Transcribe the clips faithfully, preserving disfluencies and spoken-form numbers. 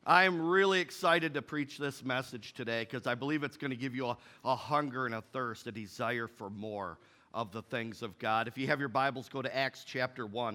I am really excited to preach this message today because I believe it's going to give you a, a hunger and a thirst, a desire for more of the things of God. If you have your Bibles, go to Acts chapter one.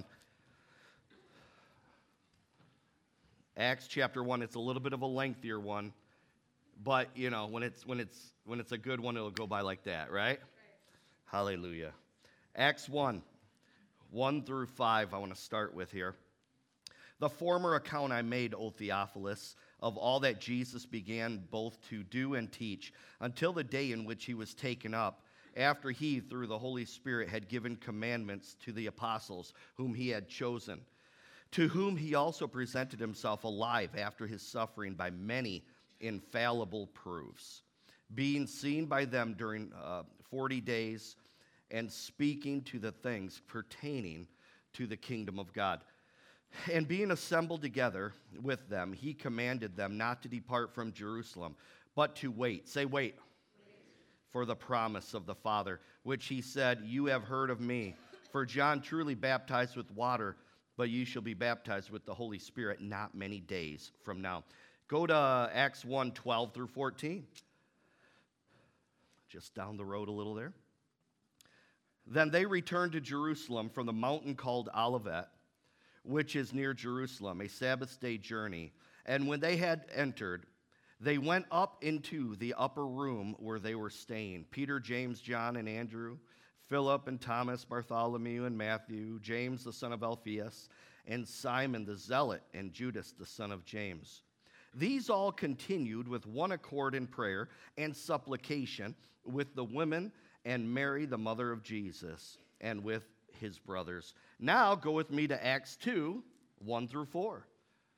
Acts chapter one, it's a little bit of a lengthier one, but you know, when it's when it's when it's a good one, it'll go by like that, right? Right. Hallelujah. Acts one, one through five, I want to start with here. The former account I made, O Theophilus, of all that Jesus began both to do and teach, until the day in which he was taken up, after he, through the Holy Spirit, had given commandments to the apostles whom he had chosen, to whom he also presented himself alive after his suffering by many infallible proofs, being seen by them during uh, forty days, and speaking to the things pertaining to the kingdom of God. And being assembled together with them, he commanded them not to depart from Jerusalem, but to wait. Say, wait. Wait. For the promise of the Father, which he said, you have heard of me. For John truly baptized with water, but you shall be baptized with the Holy Spirit not many days from now. Go to Acts one, twelve through fourteen. Just down the road a little there. Then they returned to Jerusalem from the mountain called Olivet, which is near Jerusalem, a Sabbath day journey. And when they had entered, they went up into the upper room where they were staying. Peter, James, John, and Andrew, Philip and Thomas, Bartholomew and Matthew, James the son of Alphaeus, and Simon the Zealot, and Judas the son of James. These all continued with one accord in prayer and supplication with the women and Mary, the mother of Jesus, and with his brothers. Now go with me to Acts two, one through four.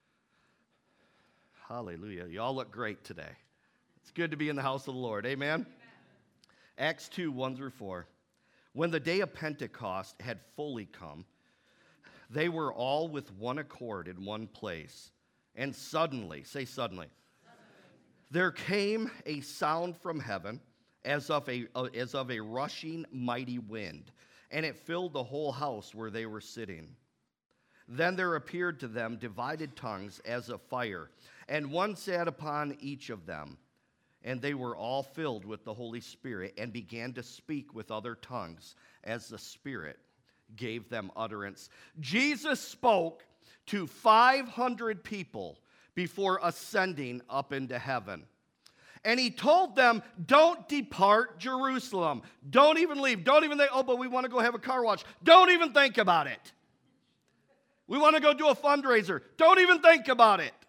Hallelujah. You all look great today. It's good to be in the house of the Lord. Amen? Amen. Acts two, one through four. When the day of Pentecost had fully come, they were all with one accord in one place. And suddenly, say suddenly, suddenly. There came a sound from heaven as of a, uh, as of a rushing mighty wind, and it filled the whole house where they were sitting. Then there appeared to them divided tongues as of fire, and one sat upon each of them. And they were all filled with the Holy Spirit and began to speak with other tongues as the Spirit gave them utterance. Jesus spoke to five hundred people before ascending up into heaven. And he told them, don't depart Jerusalem. Don't even leave. Don't even think, oh, but we want to go have a car wash. Don't even think about it. We want to go do a fundraiser. Don't even think about it.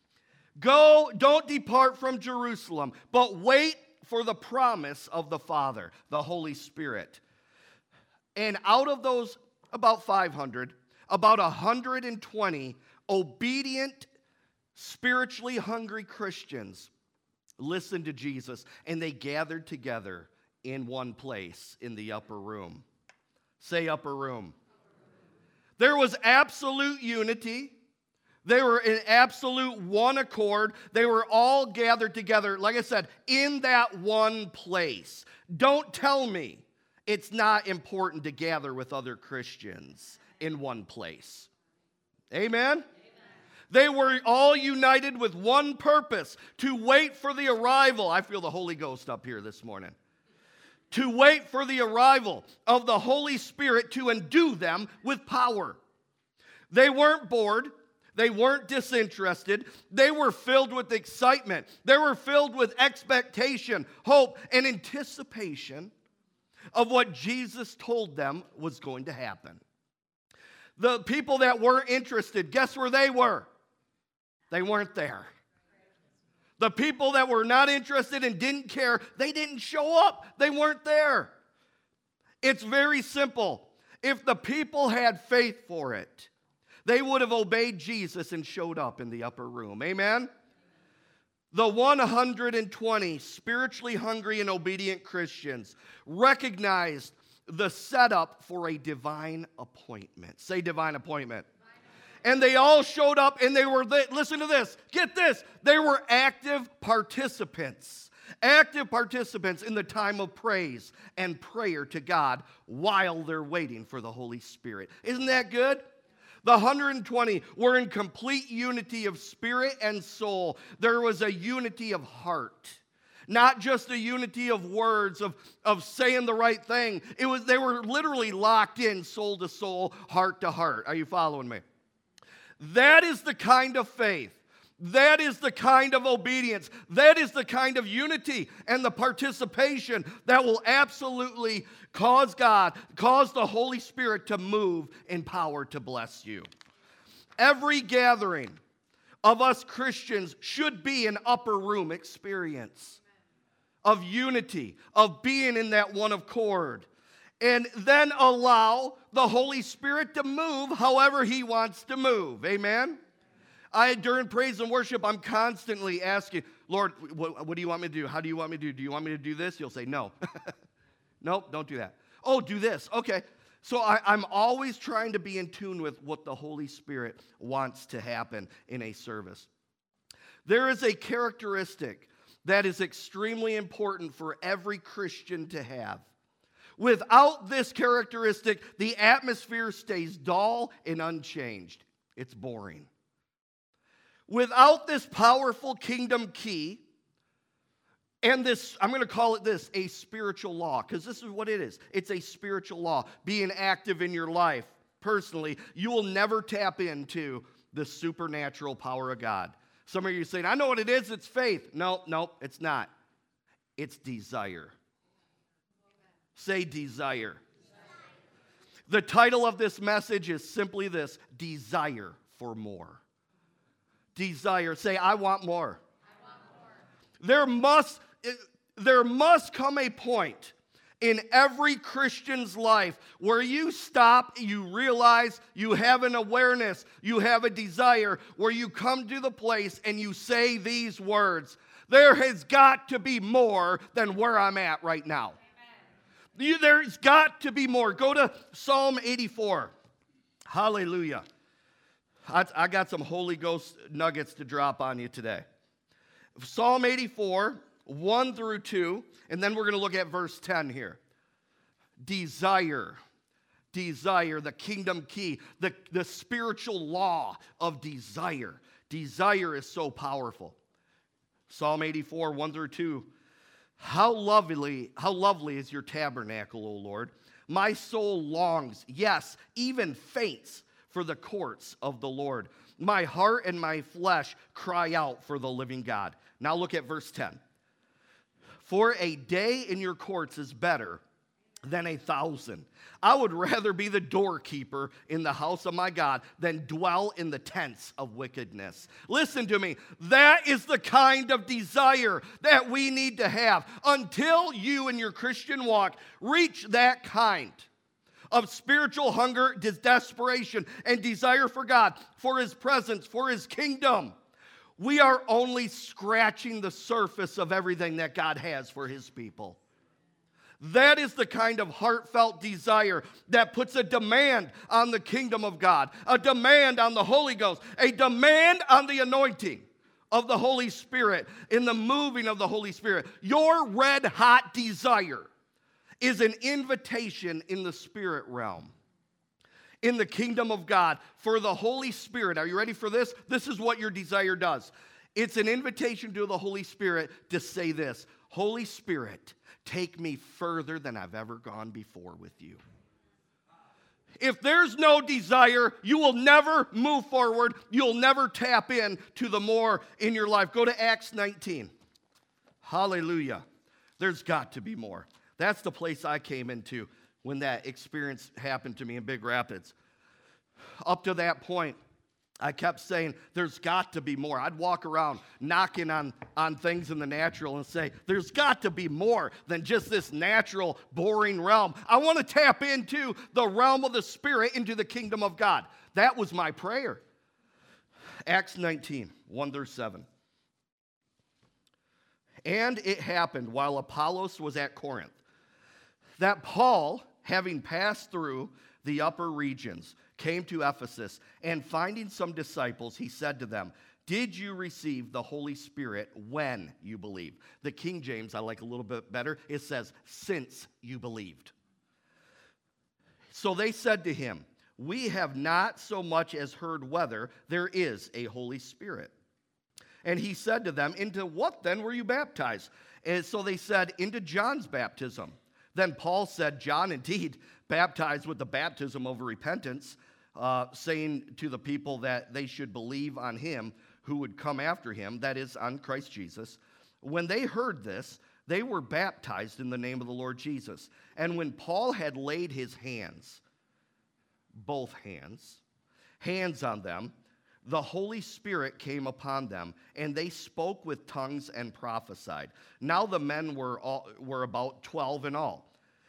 Go, don't depart from Jerusalem, but wait for the promise of the Father, the Holy Spirit. And out of those about five hundred, about one hundred twenty obedient, spiritually hungry Christians listened to Jesus, and they gathered together in one place in the upper room. Say upper room. There was absolute unity. They were in absolute one accord. They were all gathered together, like I said, in that one place. Don't tell me it's not important to gather with other Christians in one place. Amen? They were all united with one purpose, to wait for the arrival. I feel the Holy Ghost up here this morning. To wait for the arrival of the Holy Spirit to endue them with power. They weren't bored. They weren't disinterested. They were filled with excitement. They were filled with expectation, hope, and anticipation of what Jesus told them was going to happen. The people that weren't interested, guess where they were? They weren't there. The people that were not interested and didn't care, they didn't show up. They weren't there. It's very simple. If the people had faith for it, they would have obeyed Jesus and showed up in the upper room. Amen? The one hundred twenty spiritually hungry and obedient Christians recognized the setup for a divine appointment. Say divine appointment. And they all showed up, and they were, listen to this, get this, they were active participants. Active participants in the time of praise and prayer to God while they're waiting for the Holy Spirit. Isn't that good? The one hundred twenty were in complete unity of spirit and soul. There was a unity of heart. Not just a unity of words, of, of saying the right thing. It was, they were literally locked in soul to soul, heart to heart. Are you following me? That is the kind of faith. That is the kind of obedience. That is the kind of unity and the participation that will absolutely cause God, cause the Holy Spirit to move in power to bless you. Every gathering of us Christians should be an upper room experience of unity, of being in that one accord, and then allow the Holy Spirit to move however He wants to move. Amen? I, during praise and worship, I'm constantly asking, Lord, what, what do you want me to do? How do you want me to do? Do you want me to do this? You'll say, no. Nope, don't do that. Oh, do this. Okay. So I, I'm always trying to be in tune with what the Holy Spirit wants to happen in a service. There is a characteristic that is extremely important for every Christian to have. Without this characteristic, the atmosphere stays dull and unchanged. It's boring. Without this powerful kingdom key, and this, I'm going to call it this, a spiritual law, because this is what it is. It's a spiritual law, being active in your life personally. You will never tap into the supernatural power of God. Some of you are saying, I know what it is, it's faith. No, no, it's not. It's desire. Say desire. The title of this message is simply this: desire for more. Desire. Say, I want more. I want more. There must, there must come a point in every Christian's life where you stop, you realize you have an awareness, you have a desire, where you come to the place and you say these words: there has got to be more than where I'm at right now. You, there's got to be more. Go to Psalm eighty-four. Hallelujah. I, I got some Holy Ghost nuggets to drop on you today. Psalm eighty-four, one through two, and then we're going to look at verse ten here. Desire. Desire, the kingdom key, the, the spiritual law of desire. Desire is so powerful. Psalm eighty-four, one through two. How lovely, how lovely is your tabernacle, O Lord. My soul longs, yes, even faints for the courts of the Lord. My heart and my flesh cry out for the living God. Now look at verse ten. For a day in your courts is better than a thousand. I would rather be the doorkeeper in the house of my God than dwell in the tents of wickedness. Listen to me. That is the kind of desire that we need to have. Until you in your Christian walk reach that kind of spiritual hunger, desperation, and desire for God, for His presence, for His kingdom, we are only scratching the surface of everything that God has for His people. That is the kind of heartfelt desire that puts a demand on the kingdom of God, a demand on the Holy Ghost, a demand on the anointing of the Holy Spirit, in the moving of the Holy Spirit. Your red hot desire is an invitation in the spirit realm, in the kingdom of God, for the Holy Spirit. Are you ready for this? This is what your desire does. It's an invitation to the Holy Spirit to say this: Holy Spirit, take me further than I've ever gone before with you. If there's no desire, you will never move forward. You'll never tap in to the more in your life. Go to Acts nineteen. Hallelujah. There's got to be more. That's the place I came into when that experience happened to me in Big Rapids. Up to that point, I kept saying, there's got to be more. I'd walk around knocking on, on things in the natural and say, there's got to be more than just this natural, boring realm. I want to tap into the realm of the Spirit, into the kingdom of God. That was my prayer. Acts nineteen, one through seven. And it happened while Apollos was at Corinth, that Paul, having passed through the upper regions, came to Ephesus, and finding some disciples, he said to them, did you receive the Holy Spirit when you believed? The King James, I like a little bit better. It says, since you believed. So they said to him, we have not so much as heard whether there is a Holy Spirit. And he said to them, into what then were you baptized? And so they said, into John's baptism. Then Paul said, John indeed baptized with the baptism of repentance, uh, saying to the people that they should believe on him who would come after him, that is, on Christ Jesus. When they heard this, they were baptized in the name of the Lord Jesus. And when Paul had laid his hands, both hands, hands on them, the Holy Spirit came upon them, and they spoke with tongues and prophesied. Now the men were all, were about twelve in all.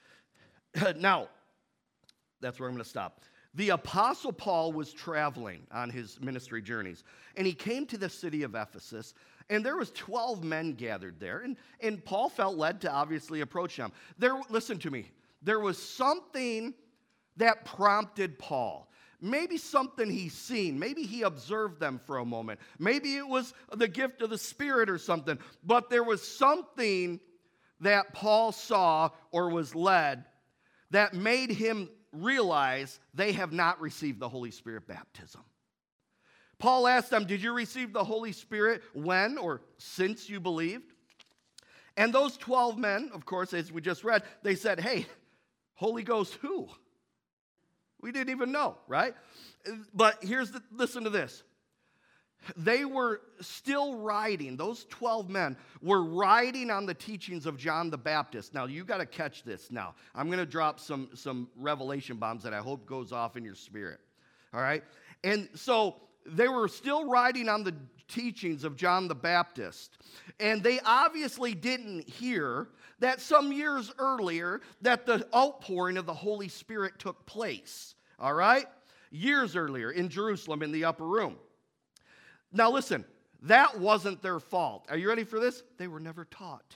Now, that's where I'm going to stop. The Apostle Paul was traveling on his ministry journeys, and he came to the city of Ephesus, and there was twelve men gathered there, and, and Paul felt led to obviously approach them. There, listen to me, there was something that prompted Paul. Maybe something he's seen. Maybe he observed them for a moment. Maybe it was the gift of the Spirit or something. But there was something that Paul saw or was led that made him realize they have not received the Holy Spirit baptism. Paul asked them, did you receive the Holy Spirit when or since you believed? And those twelve men, of course, as we just read, they said, hey, Holy Ghost who? We didn't even know, right? But here's the, listen to this. They were still riding, those twelve men were riding on the teachings of John the Baptist. Now, you got to catch this now. I'm going to drop some, some revelation bombs that I hope goes off in your spirit, all right? And so they were still riding on the teachings of John the Baptist, and they obviously didn't hear that some years earlier that the outpouring of the Holy Spirit took place, all right? Years earlier in Jerusalem in the upper room. Now listen, that wasn't their fault. Are you ready for this? They were never taught.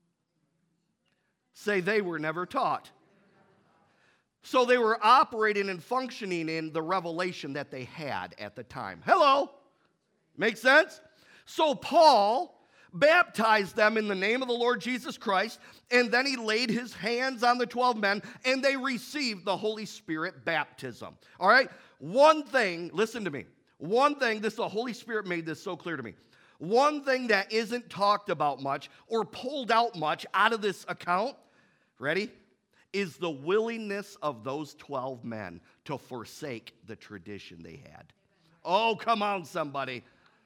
Say they were never taught. So they were operating and functioning in the revelation that they had at the time. Hello? Make sense? So Paul baptized them in the name of the Lord Jesus Christ, and then he laid his hands on the twelve men, and they received the Holy Spirit baptism. All right? One thing, listen to me. One thing, this the Holy Spirit made this so clear to me. One thing that isn't talked about much or pulled out much out of this account, ready, is the willingness of those twelve men to forsake the tradition they had. Oh, come on, somebody.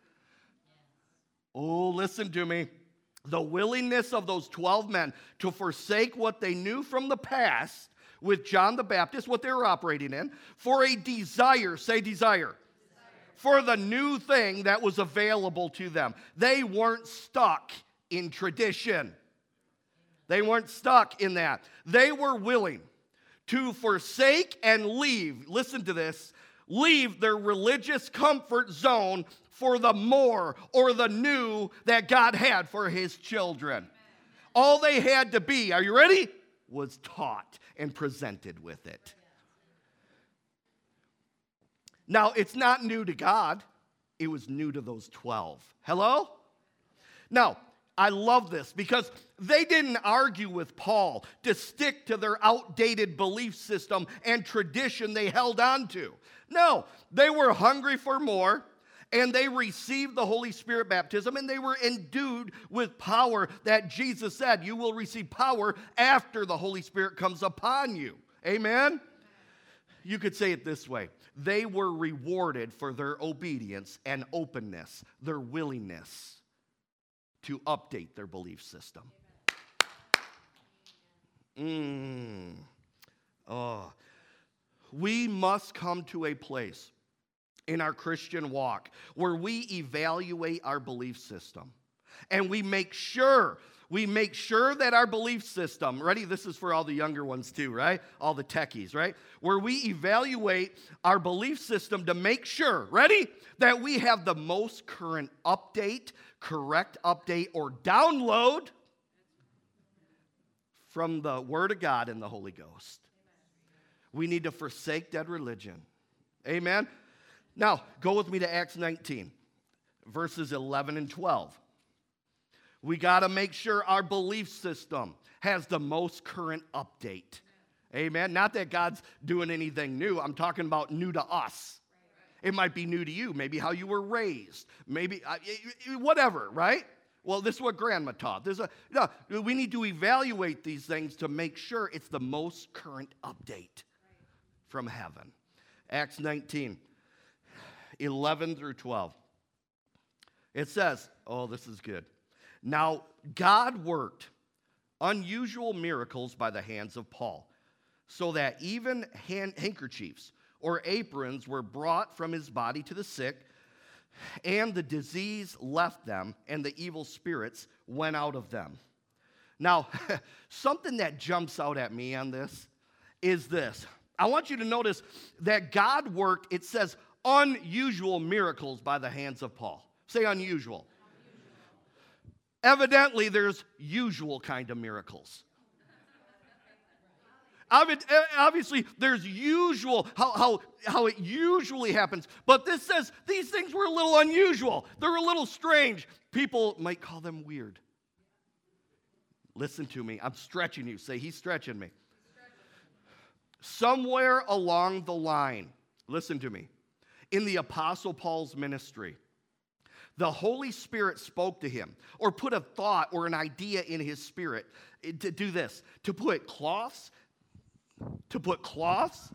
Oh, listen to me. The willingness of those twelve men to forsake what they knew from the past with John the Baptist, what they were operating in, for a desire, say desire, for the new thing that was available to them. They weren't stuck in tradition. They weren't stuck in that. They were willing to forsake and leave, listen to this, leave their religious comfort zone for the more or the new that God had for his children. All they had to be, are you ready? Was taught and presented with it. Now, it's not new to God. It was new to those twelve. Hello? Now, I love this because they didn't argue with Paul to stick to their outdated belief system and tradition they held on to. No, they were hungry for more, and they received the Holy Spirit baptism, and they were endued with power that Jesus said, you will receive power after the Holy Spirit comes upon you. Amen? You could say it this way. They were rewarded for their obedience and openness, their willingness to update their belief system. Mm. Oh. We must come to a place in our Christian walk where we evaluate our belief system and we make sure We make sure that our belief system, ready? This is for all the younger ones too, right? All the techies, right? Where we evaluate our belief system to make sure, ready? That we have the most current update, correct update, or download from the Word of God and the Holy Ghost. We need to forsake dead religion. Amen? Now, go with me to Acts nineteen, verses eleven and twelve. We got to make sure our belief system has the most current update. Amen. Not that God's doing anything new. I'm talking about new to us. It might be new to you, maybe how you were raised, maybe uh, whatever, right? Well, this is what Grandma taught. There's a, no, we need to evaluate these things to make sure it's the most current update from heaven. Acts nineteen, eleven through twelve. It says, oh, this is good. Now, God worked unusual miracles by the hands of Paul, so that even hand, handkerchiefs or aprons were brought from his body to the sick, and the disease left them, and the evil spirits went out of them. Now, something that jumps out at me on this is this. I want you to notice that God worked, it says, unusual miracles by the hands of Paul. Say unusual. Unusual. Evidently, there's usual kind of miracles. Obviously, there's usual, how, how, how it usually happens. But this says these things were a little unusual. They're a little strange. People might call them weird. Listen to me. I'm stretching you. Say, he's stretching me. Somewhere along the line, listen to me, in the Apostle Paul's ministry, the Holy Spirit spoke to him or put a thought or an idea in his spirit to do this, to put cloths, to put cloths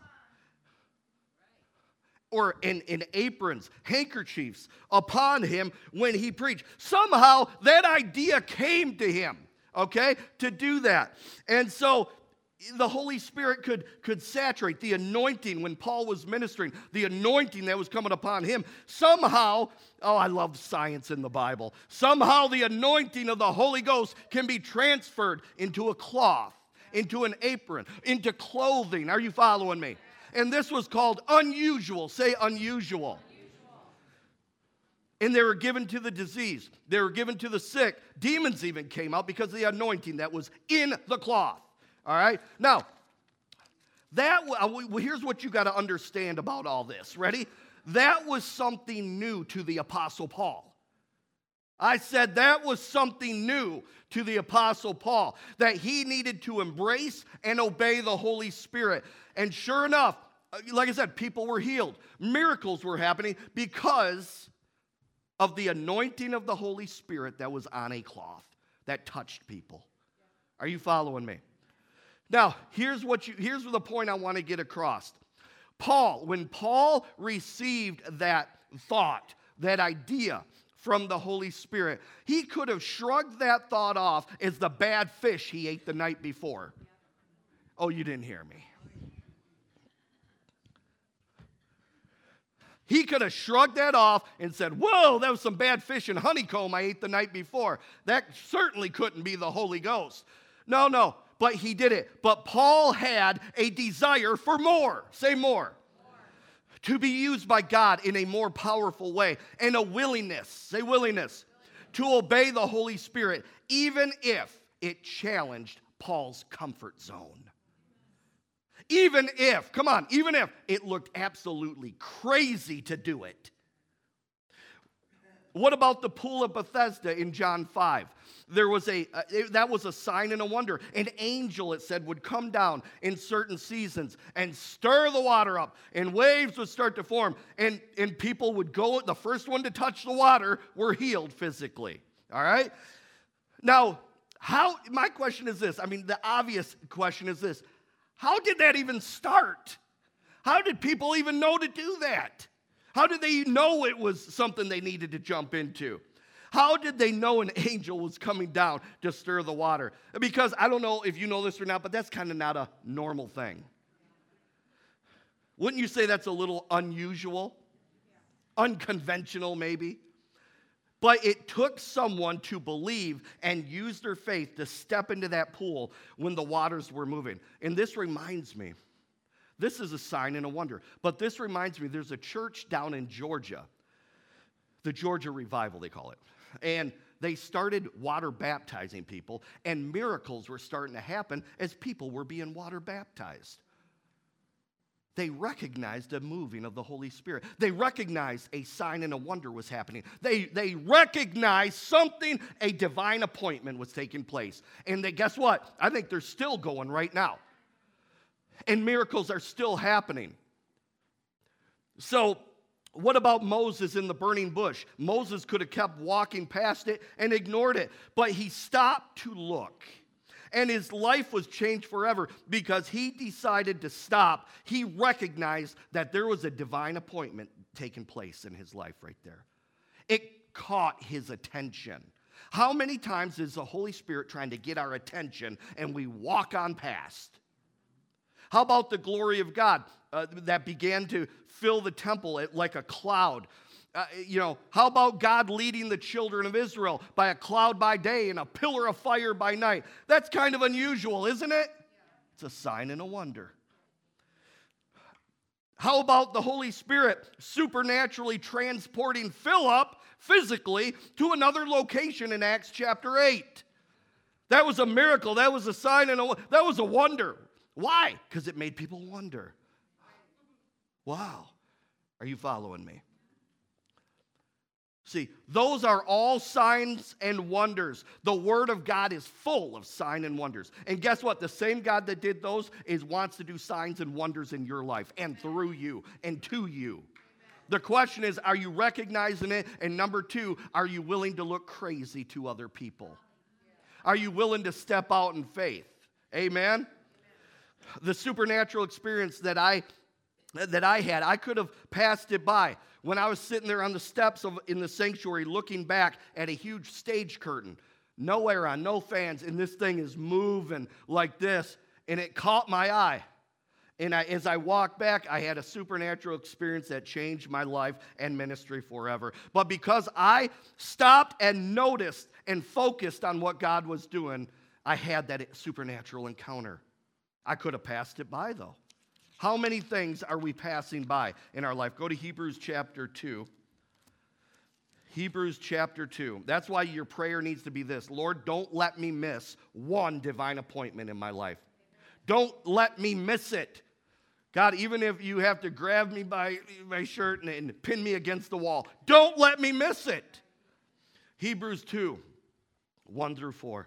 or in, in aprons, handkerchiefs upon him when he preached. Somehow that idea came to him, okay, to do that. And so the Holy Spirit could, could saturate the anointing when Paul was ministering, the anointing that was coming upon him. Somehow, oh, I love science in the Bible. Somehow the anointing of the Holy Ghost can be transferred into a cloth, into an apron, into clothing. Are you following me? And this was called unusual. Say unusual. And they were given to the diseased. They were given to the sick. Demons even came out because of the anointing that was in the cloth. All right? Now, that well, here's what you got to understand about all this. Ready? That was something new to the Apostle Paul. I said that was something new to the Apostle Paul, that he needed to embrace and obey the Holy Spirit. And sure enough, like I said, people were healed. Miracles were happening because of the anointing of the Holy Spirit that was on a cloth that touched people. Are you following me? Now, here's what you here's the point I want to get across. Paul, when Paul received that thought, that idea from the Holy Spirit, he could have shrugged that thought off as the bad fish he ate the night before. Oh, you didn't hear me. He could have shrugged that off and said, whoa, that was some bad fish and honeycomb I ate the night before. That certainly couldn't be the Holy Ghost. No, no, but he did it. But Paul had a desire for more. Say more. To be used by God in a more powerful way, and a willingness, say willingness, to obey the Holy Spirit, even if it challenged Paul's comfort zone. Even if, come on, even if it looked absolutely crazy to do it. What about the pool of Bethesda in John five? There was a, uh, that was a sign and a wonder. An angel, it said, would come down in certain seasons and stir the water up, and waves would start to form, and, and people would go, the first one to touch the water were healed physically, all right? Now, how, my question is this, I mean, the obvious question is this, how did that even start? How did people even know to do that? How did they know it was something they needed to jump into? How did they know an angel was coming down to stir the water? Because I don't know if you know this or not, but that's kind of not a normal thing. Wouldn't you say that's a little unusual? Unconventional, maybe? But it took someone to believe and use their faith to step into that pool when the waters were moving. And this reminds me, this is a sign and a wonder, but this reminds me, there's a church down in Georgia, the Georgia Revival, they call it. And they started water baptizing people, and miracles were starting to happen as people were being water baptized. They recognized a moving of the Holy Spirit. They recognized a sign and a wonder was happening. They, they recognized something, a divine appointment was taking place. And they, guess what? I think they're still going right now. And miracles are still happening. So, what about Moses in the burning bush? Moses could have kept walking past it and ignored it, but he stopped to look. And his life was changed forever because he decided to stop. He recognized that there was a divine appointment taking place in his life right there. It caught his attention. How many times is the Holy Spirit trying to get our attention and we walk on past? How about the glory of God uh, that began to fill the temple like a cloud? Uh, you know, how about God leading the children of Israel by a cloud by day and a pillar of fire by night? That's kind of unusual, isn't it? It's a sign and a wonder. How about the Holy Spirit supernaturally transporting Philip physically to another location in Acts chapter eight? That was a miracle. That was a sign and a, that was a wonder. Why? Because it made people wonder. Wow. Are you following me? See, those are all signs and wonders. The Word of God is full of signs and wonders. And guess what? The same God that did those is wants to do signs and wonders in your life and through you and to you. The question is, are you recognizing it? And number two, are you willing to look crazy to other people? Are you willing to step out in faith? Amen? The supernatural experience that I that I had, I could have passed it by. When I was sitting there on the steps of in the sanctuary looking back at a huge stage curtain, no air on, no fans, and this thing is moving like this, and it caught my eye. And I, as I walked back, I had a supernatural experience that changed my life and ministry forever. But because I stopped and noticed and focused on what God was doing, I had that supernatural encounter. I could have passed it by, though. How many things are we passing by in our life? Go to Hebrews chapter two. Hebrews chapter two. That's why your prayer needs to be this. Lord, don't let me miss one divine appointment in my life. Don't let me miss it. God, even if you have to grab me by my shirt and, and pin me against the wall, don't let me miss it. Hebrews two, one through four.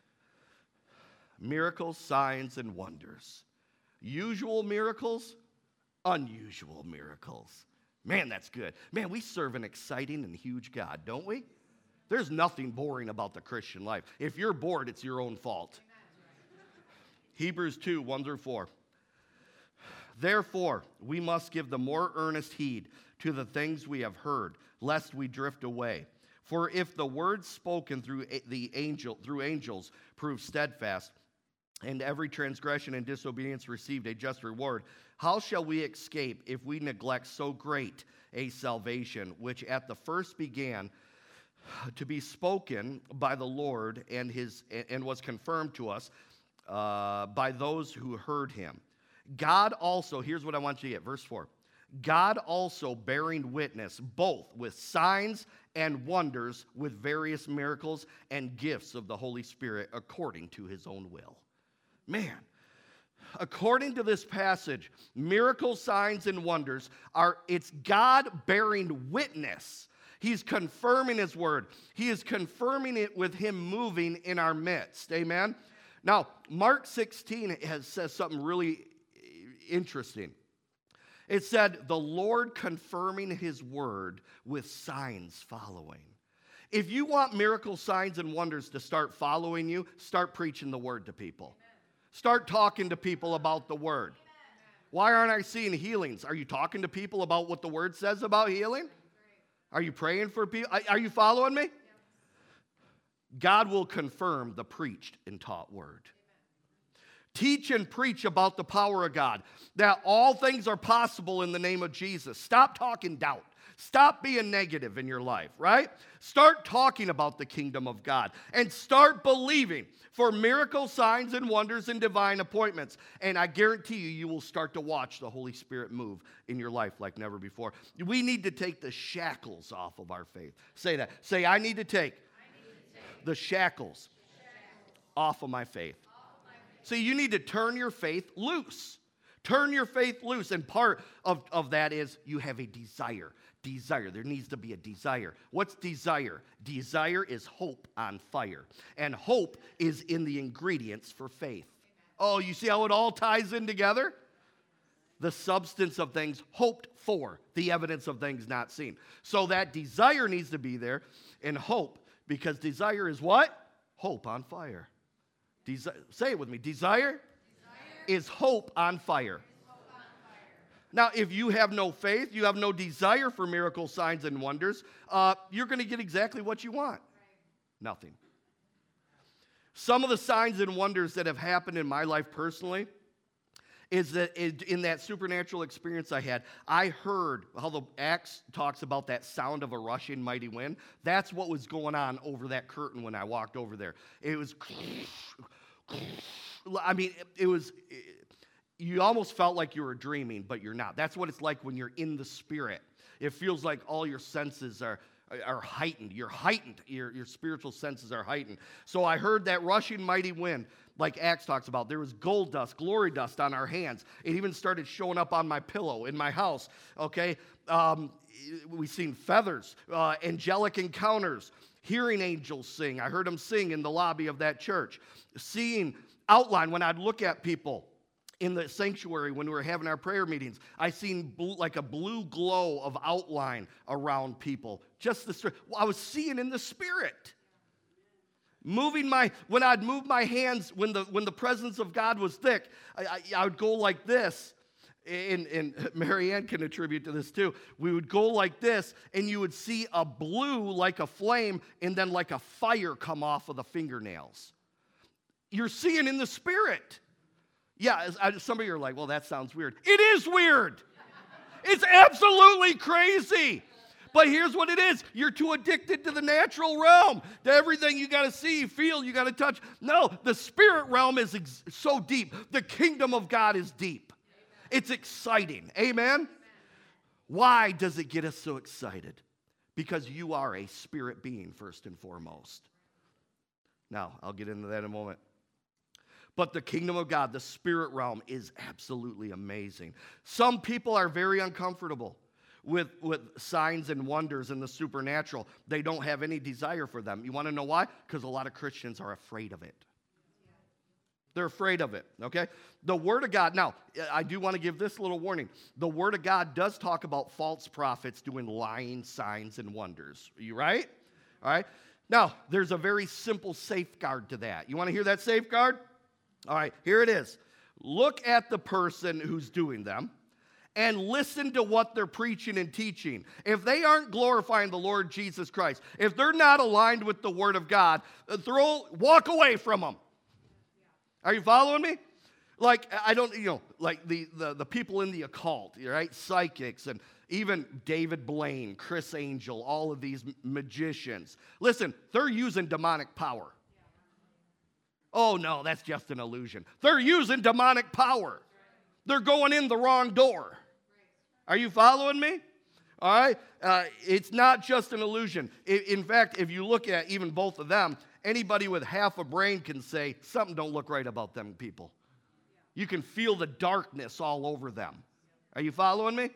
Miracles, signs, and wonders. Usual miracles, unusual miracles. Man, that's good. Man, we serve an exciting and huge God, don't we? There's nothing boring about the Christian life. If you're bored, it's your own fault. Hebrews two, one through four. Therefore, we must give the more earnest heed to the things we have heard, lest we drift away. For if the words spoken through the angel, through angels prove steadfast, and every transgression and disobedience received a just reward, how shall we escape if we neglect so great a salvation, which at the first began to be spoken by the Lord and his and was confirmed to us uh, by those who heard him? God also, here's what I want you to get, verse four. God also bearing witness both with signs and wonders, with various miracles and gifts of the Holy Spirit according to his own will. Man, according to this passage, miracles, signs, and wonders are, it's God bearing witness. He's confirming his word. He is confirming it with him moving in our midst. Amen? Now, Mark sixteen has says something really interesting. It said, the Lord confirming his word with signs following. If you want miracles, signs, and wonders to start following you, start preaching the word to people. Start talking to people about the word. Why aren't I seeing healings? Are you talking to people about what the word says about healing? Are you praying for people? Are you following me? God will confirm the preached and taught word. Teach and preach about the power of God, that all things are possible in the name of Jesus. Stop talking doubt. Stop being negative in your life, right? Start talking about the kingdom of God and start believing for miracles, signs, and wonders and divine appointments. And I guarantee you, you will start to watch the Holy Spirit move in your life like never before. We need to take the shackles off of our faith. Say that. Say, I need to take, I need to take the shackles, the shackles off of my faith. Off my faith. See, you need to turn your faith loose. Turn your faith loose. And part of, of that is you have a desire. Desire. There needs to be a desire. What's desire? Desire is hope on fire. And hope is in the ingredients for faith. Oh, you see how it all ties in together? the substance of things hoped for, the evidence of things not seen. So that desire needs to be there, and hope, because desire is what? Hope on fire. Desi- say it with me. Desire, desire. is hope on fire. Hope on fire. Now, if you have no faith, you have no desire for miracles, signs, and wonders, uh, you're going to get exactly what you want. Right. Nothing. Some of the signs and wonders that have happened in my life personally is that in that supernatural experience I had, I heard how the Acts talks about that sound of a rushing mighty wind. That's what was going on over that curtain when I walked over there. It was, I mean, it was, you almost felt like you were dreaming, but you're not. That's what it's like when you're in the Spirit. It feels like all your senses are, are heightened. You're heightened. Your, your spiritual senses are heightened. So I heard that rushing mighty wind. Like Acts talks about, there was gold dust, glory dust on our hands. It even started showing up on my pillow in my house, okay? Um, we've seen feathers, uh, angelic encounters, hearing angels sing. I heard them sing in the lobby of that church. Seeing outline when I'd look at people in the sanctuary when we were having our prayer meetings. I seen blue, like a blue glow of outline around people. Just the, I was seeing in the Spirit. Moving my, when I'd move my hands, when the when the presence of God was thick, I, I, I would go like this, and, and Mary Ann can attribute to this too. We would go like this, and you would see a blue like a flame, and then like a fire come off of the fingernails. You're seeing in the Spirit. Yeah, I, some of you are like, well, that sounds weird. It is weird. It's absolutely crazy. But here's what it is. You're too addicted to the natural realm, to everything you got to see, feel, you got to touch. No, the spirit realm is ex- so deep. The kingdom of God is deep. Amen. It's exciting. Amen? Amen? Why does it get us so excited? Because you are a spirit being, first and foremost. Now, I'll get into that in a moment. But the kingdom of God, the spirit realm, is absolutely amazing. Some people are very uncomfortable with, with signs and wonders and the supernatural. They don't have any desire for them. You want to know why? Because a lot of Christians are afraid of it. They're afraid of it, okay? The Word of God, now, I do want to give this little warning. The Word of God does talk about false prophets doing lying signs and wonders. Are you right? All right? Now, there's a very simple safeguard to that. You want to hear that safeguard? All right, here it is. Look at the person who's doing them and listen to what they're preaching and teaching. If they aren't glorifying the Lord Jesus Christ, if they're not aligned with the Word of God, throw, walk away from them. Are you following me? Like, I don't, you know, like the, the, the people in the occult, right? Psychics, and even David Blaine, Chris Angel, all of these magicians. Listen, they're using demonic power. Oh, no, that's just an illusion. They're using demonic power. They're going in the wrong door. Are you following me? All right? Uh, it's not just an illusion. In fact, if you look at even both of them, anybody with half a brain can say, something don't look right about them people. You can feel the darkness all over them. Are you following me?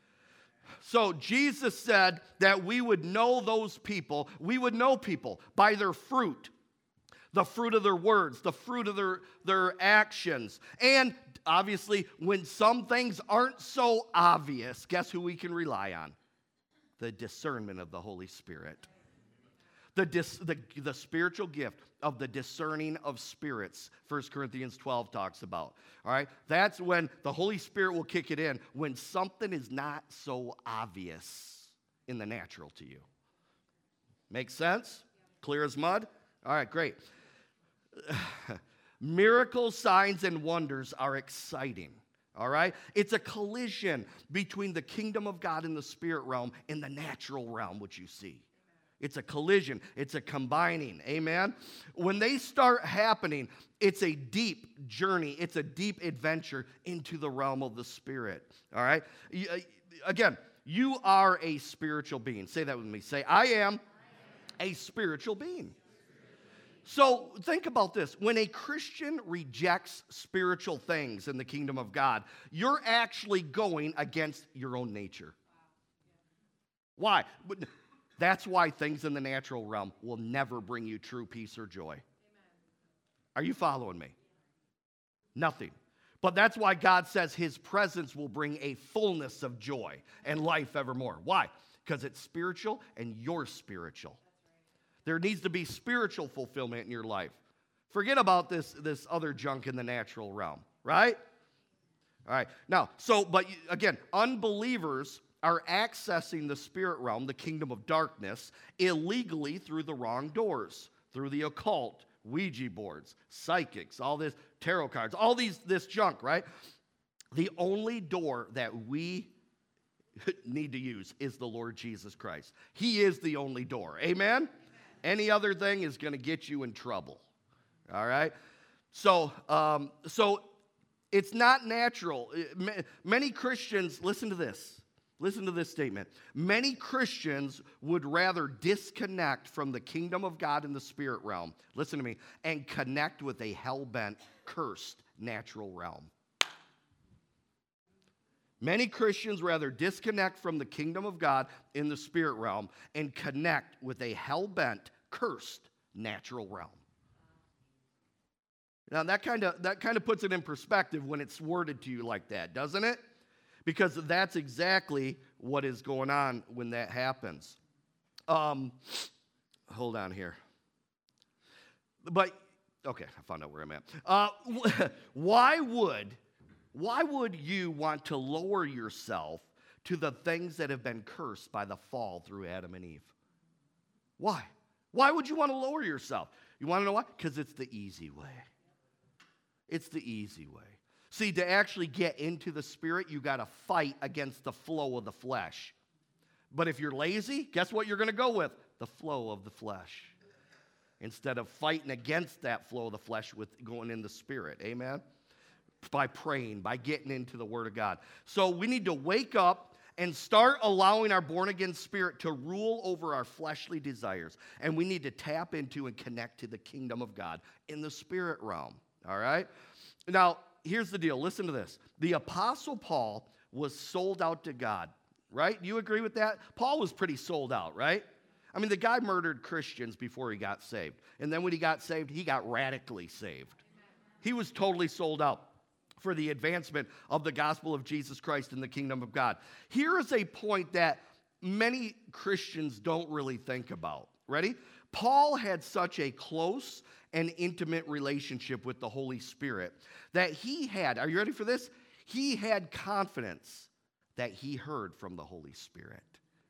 So Jesus said that we would know those people, we would know people by their fruit, the fruit of their words, the fruit of their, their actions. And obviously, when some things aren't so obvious, guess who we can rely on? The discernment of the Holy Spirit. The, dis, the, the spiritual gift of the discerning of spirits, First Corinthians twelve talks about. All right? That's when the Holy Spirit will kick it in, when something is not so obvious in the natural to you. Make sense? Clear as mud? All right, great. Miracles, signs, and wonders are exciting, all right? It's a collision between the kingdom of God in the spirit realm and the natural realm, which you see. It's a collision. It's a combining, amen? When they start happening, it's a deep journey. It's a deep adventure into the realm of the spirit, all right? Again, you are a spiritual being. Say that with me. Say, I am a spiritual being. So think about this. When a Christian rejects spiritual things in the kingdom of God, you're actually going against your own nature. Why? That's why things in the natural realm will never bring you true peace or joy. Amen. Are you following me? Nothing. But that's why God says his presence will bring a fullness of joy and life evermore. Why? Because it's spiritual and you're spiritual. There needs to be spiritual fulfillment in your life. Forget about this, this other junk in the natural realm, right? All right. Now, so, but again, unbelievers are accessing the spirit realm, the kingdom of darkness, illegally through the wrong doors, through the occult, Ouija boards, psychics, all this, tarot cards, all these this junk, right? The only door that we need to use is the Lord Jesus Christ. He is the only door. Amen? Amen. Any other thing is going to get you in trouble. All right? So, um, so it's not natural. Many Christians, listen to this. Listen to this statement. Many Christians would rather disconnect from the kingdom of God in the spirit realm, listen to me, and connect with a hell-bent, cursed natural realm. Many Christians rather disconnect from the kingdom of God in the spirit realm and connect with a hell-bent, cursed natural realm. Now that kind of that kind of puts it in perspective when it's worded to you like that, doesn't it? Because that's exactly what is going on when that happens. Um, hold on here. But, okay, I found out where I'm at. Uh, why would, why would you want to lower yourself to the things that have been cursed by the fall through Adam and Eve? Why? Why would you want to lower yourself? You want to know why? Because it's the easy way. It's the easy way. See, to actually get into the spirit, you got to fight against the flow of the flesh. But if you're lazy, guess what you're going to go with? The flow of the flesh. Instead of fighting against that flow of the flesh with going in the spirit. Amen? By praying, by getting into the Word of God. So we need to wake up and start allowing our born-again spirit to rule over our fleshly desires. And we need to tap into and connect to the kingdom of God in the spirit realm. All right? Now, here's the deal. Listen to this. The Apostle Paul was sold out to God, right? Do you agree with that? Paul was pretty sold out, right? I mean, the guy murdered Christians before he got saved. And then when he got saved, he got radically saved. He was totally sold out for the advancement of the gospel of Jesus Christ in the kingdom of God. Here is a point that many Christians don't really think about. Ready? Paul had such a close and intimate relationship with the Holy Spirit that he had, are you ready for this? He had confidence that he heard from the Holy Spirit.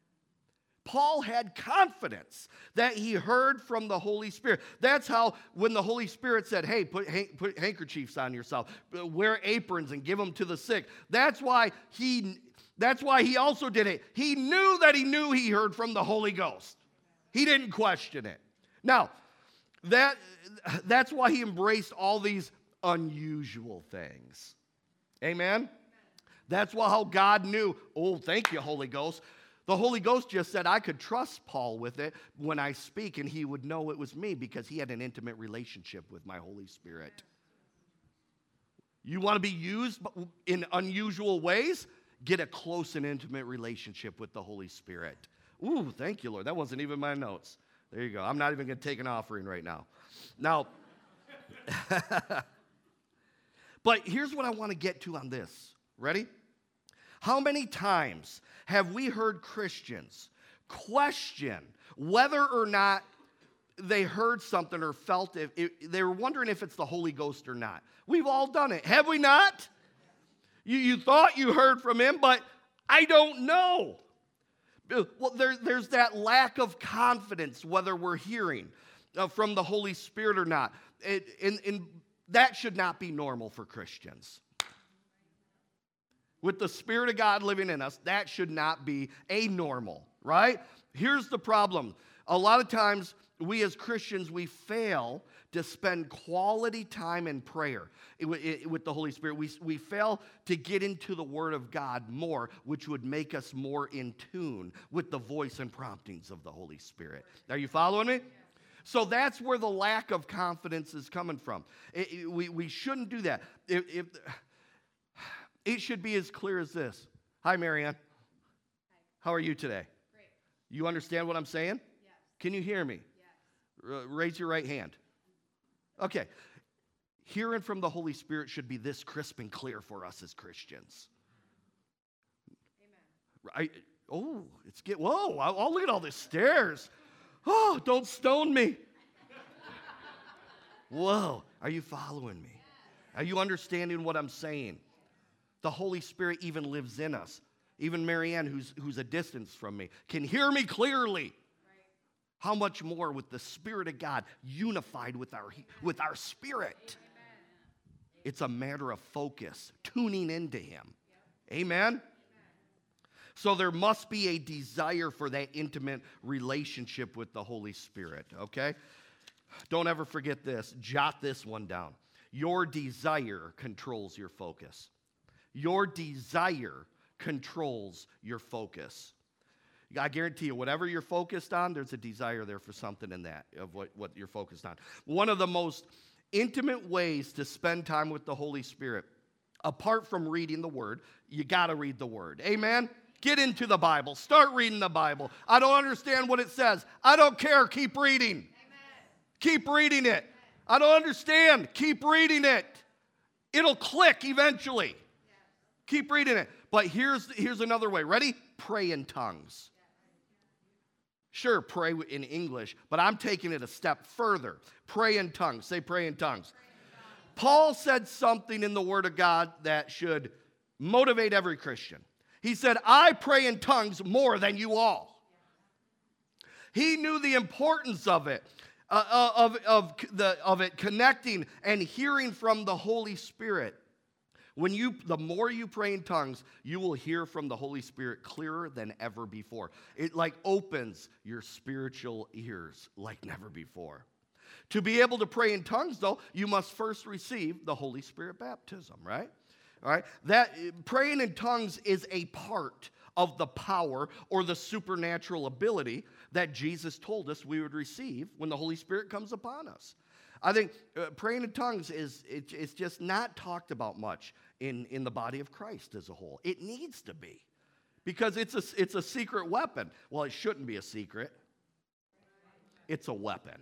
Paul had confidence that he heard from the Holy Spirit. That's how when the Holy Spirit said, hey, put, put handkerchiefs on yourself, wear aprons and give them to the sick. That's why he, that's why he also did it. He knew that he knew he heard from the Holy Ghost. He didn't question it. Now, that, that's why he embraced all these unusual things. Amen? That's why how God knew, oh, thank you, Holy Ghost. The Holy Ghost just said I could trust Paul with it when I speak, and he would know it was me because he had an intimate relationship with my Holy Spirit. You want to be used in unusual ways? Get a close and intimate relationship with the Holy Spirit. Ooh, thank you, Lord. That wasn't even my notes. There you go. I'm not even going to take an offering right now. Now, but here's what I want to get to on this. Ready? How many times have we heard Christians question whether or not they heard something or felt it? it they were wondering if it's the Holy Ghost or not. We've all done it. Have we not? You, you thought you heard from him, but I don't know. Well, there, there's that lack of confidence whether we're hearing uh, from the Holy Spirit or not. It, and, and that should not be normal for Christians. With the Spirit of God living in us, that should not be a normal, right? Here's the problem. A lot of times, we as Christians, we fail to spend quality time in prayer with the Holy Spirit. We, we fail to get into the Word of God more, which would make us more in tune with the voice and promptings of the Holy Spirit. Are you following me? So that's where the lack of confidence is coming from. It, it, we, we shouldn't do that. If, if, it should be as clear as this. Hi, Marianne. Hi. How are you today? Great. You understand what I'm saying? Yes. Can you hear me? Yes. R- raise your right hand. Okay. hearing from the Holy Spirit should be this crisp and clear for us as Christians. Amen. I, oh, it's get, whoa, oh, look at all the stairs. Oh, don't stone me. Whoa, are you following me? Are you understanding what I'm saying? The Holy Spirit even lives in us. Even Marianne, who's, who's a distance from me, can hear me clearly. Right. How much more with the Spirit of God unified with our, with our spirit? Amen. It's a matter of focus, tuning into Him. Yep. Amen? Amen? So there must be a desire for that intimate relationship with the Holy Spirit, okay? Don't ever forget this. Jot this one down. Your desire controls your focus. Your desire controls your focus. I guarantee you, whatever you're focused on, there's a desire there for something in that, of what, what you're focused on. One of the most intimate ways to spend time with the Holy Spirit, apart from reading the Word, you got to read the Word. Amen? Get into the Bible. Start reading the Bible. I don't understand what it says. I don't care. Keep reading. Amen. Keep reading it. Amen. I don't understand. Keep reading it. It'll click eventually. Keep reading it. But here's, here's another way. Ready? Pray in tongues. Sure, pray in English, but I'm taking it a step further. Pray in tongues. Say pray in tongues. Paul said something in the Word of God that should motivate every Christian. He said, I pray in tongues more than you all. He knew the importance of it, uh, of, of, the, of it connecting and hearing from the Holy Spirit. When you, the more you pray in tongues, you will hear from the Holy Spirit clearer than ever before. It like opens your spiritual ears like never before. To be able to pray in tongues, though, you must first receive the Holy Spirit baptism, right? All right. That praying in tongues is a part of the power or the supernatural ability that Jesus told us we would receive when the Holy Spirit comes upon us. I think uh, praying in tongues is it, it's just not talked about much in, in the body of Christ as a whole. It needs to be, because it's a, it's a secret weapon. Well, it shouldn't be a secret. It's a weapon.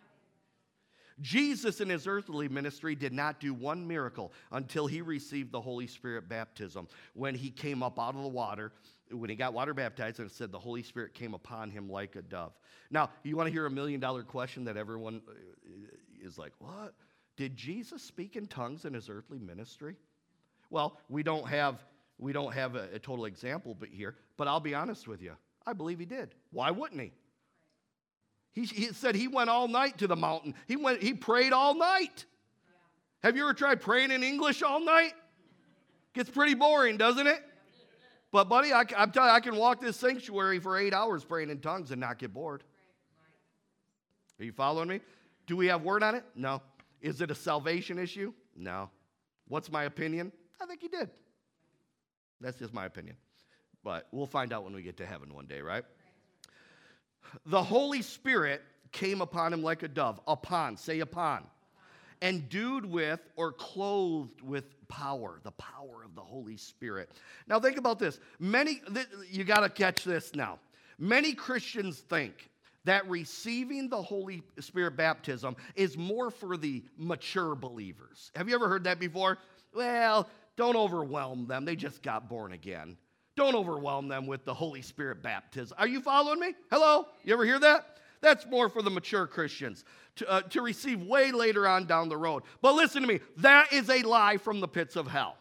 Jesus in his earthly ministry did not do one miracle until he received the Holy Spirit baptism. When he came up out of the water, when he got water baptized, and it said the Holy Spirit came upon him like a dove. Now, you want to hear a million dollar question that everyone is like, what? Did Jesus speak in tongues in his earthly ministry? Well, we don't have we don't have a, a total example but here, but I'll be honest with you. I believe he did. Why wouldn't he? He, he said he went all night to the mountain. He went. He prayed all night. Yeah. Have you ever tried praying in English all night? Gets pretty boring, doesn't it? But, buddy, I, I'm telling you, I can walk this sanctuary for eight hours praying in tongues and not get bored. Are you following me? Do we have word on it? No. Is it a salvation issue? No. What's my opinion? I think he did. That's just my opinion. But we'll find out when we get to heaven one day, right? The Holy Spirit came upon him like a dove. Upon, say upon. Endued with or clothed with power, the power of the Holy Spirit. Now think about this. Many, th- you got to catch this now. Many Christians think that receiving the Holy Spirit baptism is more for the mature believers. Have you ever heard that before? Well, don't overwhelm them. They just got born again. Don't overwhelm them with the Holy Spirit baptism. Are you following me? Hello? You ever hear that? That's more for the mature Christians to, uh, to receive way later on down the road. But listen to me. That is a lie from the pits of hell.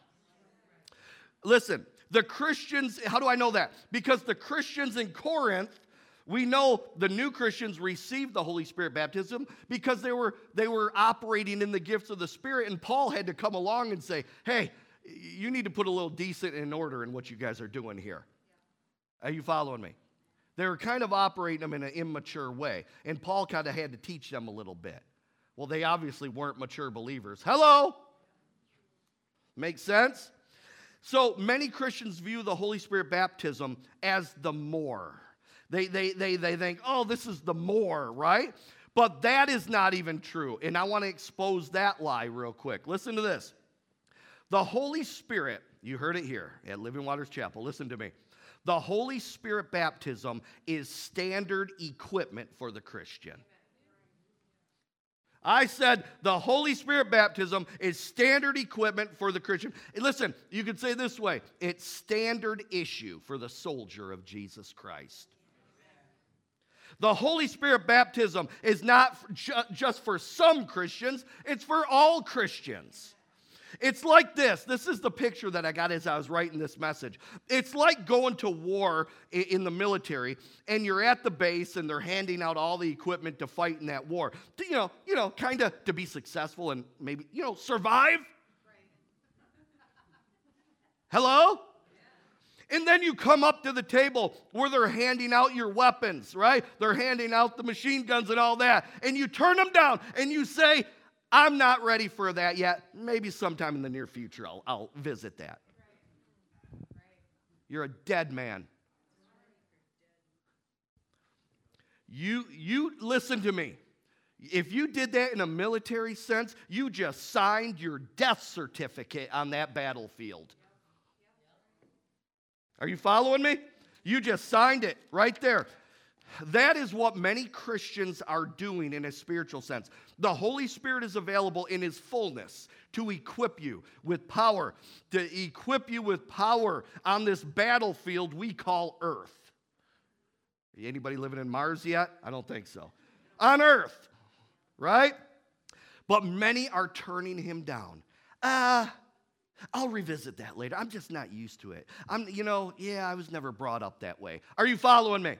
Listen, the Christians, how do I know that? Because the Christians in Corinth, we know the new Christians received the Holy Spirit baptism because they were, they were operating in the gifts of the Spirit, and Paul had to come along and say, hey, you need to put a little decent in order in what you guys are doing here. Are you following me? They were kind of operating them in an immature way, and Paul kind of had to teach them a little bit. Well, they obviously weren't mature believers. Hello? Make sense? So many Christians view the Holy Spirit baptism as the more. They, they, they, they think, oh, this is the more, right? But that is not even true, and I want to expose that lie real quick. Listen to this. The Holy Spirit, you heard it here at Living Waters Chapel. Listen to me. The Holy Spirit baptism is standard equipment for the Christian. I said the Holy Spirit baptism is standard equipment for the Christian. And listen, you could say it this way. It's standard issue for the soldier of Jesus Christ. The Holy Spirit baptism is not for ju- just for some Christians. It's for all Christians. It's like this. This is the picture that I got as I was writing this message. It's like going to war in the military, and you're at the base, and they're handing out all the equipment to fight in that war. To, you know, you know, kind of to be successful and maybe, you know, survive. Hello? And then you come up to the table where they're handing out your weapons, right? They're handing out the machine guns and all that. And you turn them down, and you say, I'm not ready for that yet. Maybe sometime in the near future I'll, I'll visit that. You're a dead man. You, you listen to me. If you did that in a military sense, you just signed your death certificate on that battlefield. Are you following me? You just signed it right there. That is what many Christians are doing in a spiritual sense. The Holy Spirit is available in His fullness to equip you with power, to equip you with power on this battlefield we call Earth. Anybody living in Mars yet? I don't think so. On Earth, right? But many are turning Him down. Ah, uh, I'll revisit that later. I'm just not used to it. I'm, you know, yeah, I was never brought up that way. Are you following me?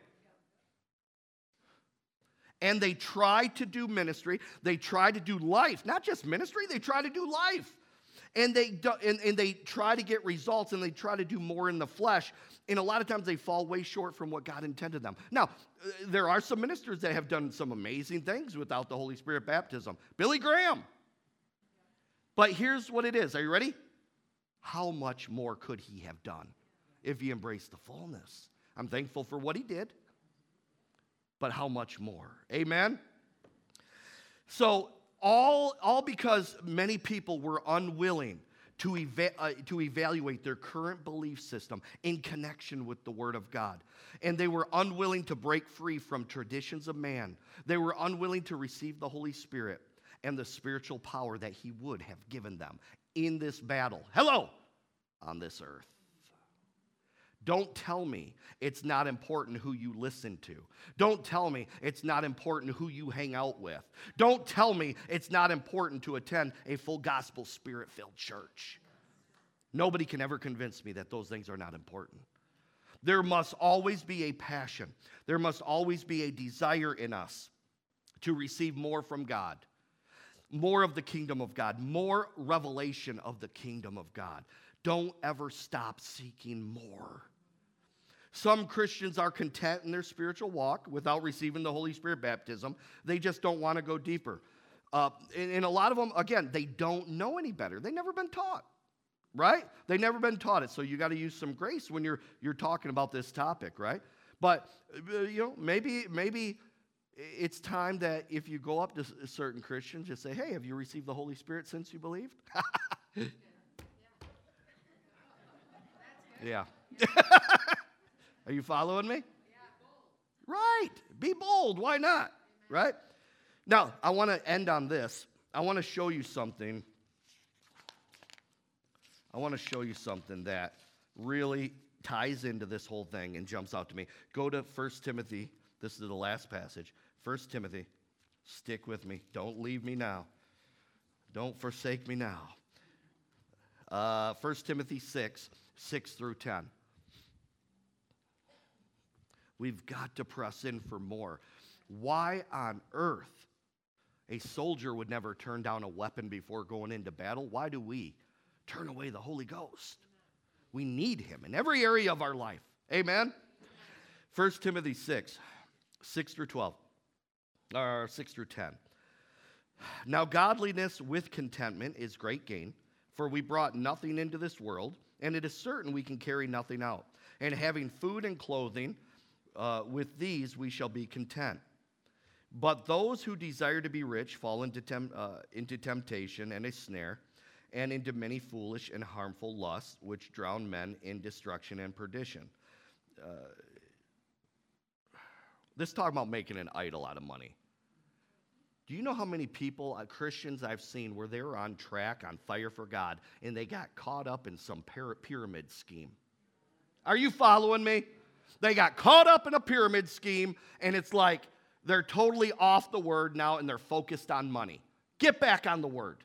And they try to do ministry. They try to do life. Not just ministry, they try to do life. And they, do, and, and they try to get results, and they try to do more in the flesh. And a lot of times they fall way short from what God intended them. Now, there are some ministers that have done some amazing things without the Holy Spirit baptism. Billy Graham. But here's what it is. Are you ready? How much more could he have done if he embraced the fullness? I'm thankful for what he did. But how much more? Amen? So, all, all because many people were unwilling to, eva- uh, to evaluate their current belief system in connection with the Word of God. And they were unwilling to break free from traditions of man. They were unwilling to receive the Holy Spirit and the spiritual power that He would have given them in this battle. Hello! On this earth. Don't tell me it's not important who you listen to. Don't tell me it's not important who you hang out with. Don't tell me it's not important to attend a full gospel spirit-filled church. Nobody can ever convince me that those things are not important. There must always be a passion. There must always be a desire in us to receive more from God. More of the kingdom of God. More revelation of the kingdom of God. Don't ever stop seeking more. Some Christians are content in their spiritual walk without receiving the Holy Spirit baptism. They just don't want to go deeper. Uh, and, and a lot of them, again, they don't know any better. They've never been taught, right? They've never been taught it. So you got to use some grace when you're you're talking about this topic, right? But uh, you know, maybe maybe it's time that if you go up to certain Christians, just say, "Hey, have you received the Holy Spirit since you believed?" Yeah. Are you following me? Yeah, right. Be bold. Why not? Right? Now, I want to end on this. I want to show you something. I want to show you something that really ties into this whole thing and jumps out to me. Go to First Timothy. This is the last passage. First Timothy. Stick with me. Don't leave me now. Don't forsake me now. Uh, First Timothy six, six through ten. We've got to press in for more. Why on earth a soldier would never turn down a weapon before going into battle? Why do we turn away the Holy Ghost? We need Him in every area of our life. Amen? First Timothy six, six through twelve, or six through ten. Now godliness with contentment is great gain, for we brought nothing into this world, and it is certain we can carry nothing out. And having food and clothing, Uh, with these we shall be content. But those who desire to be rich fall into, tem- uh, into temptation and a snare, and into many foolish and harmful lusts, which drown men in destruction and perdition. Uh, this talking about making an idol out of money. Do you know how many people, uh, Christians I've seen, where they were on track, on fire for God, and they got caught up in some pyramid scheme? Are you following me? They got caught up in a pyramid scheme, and it's like they're totally off the word now, and they're focused on money. Get back on the word.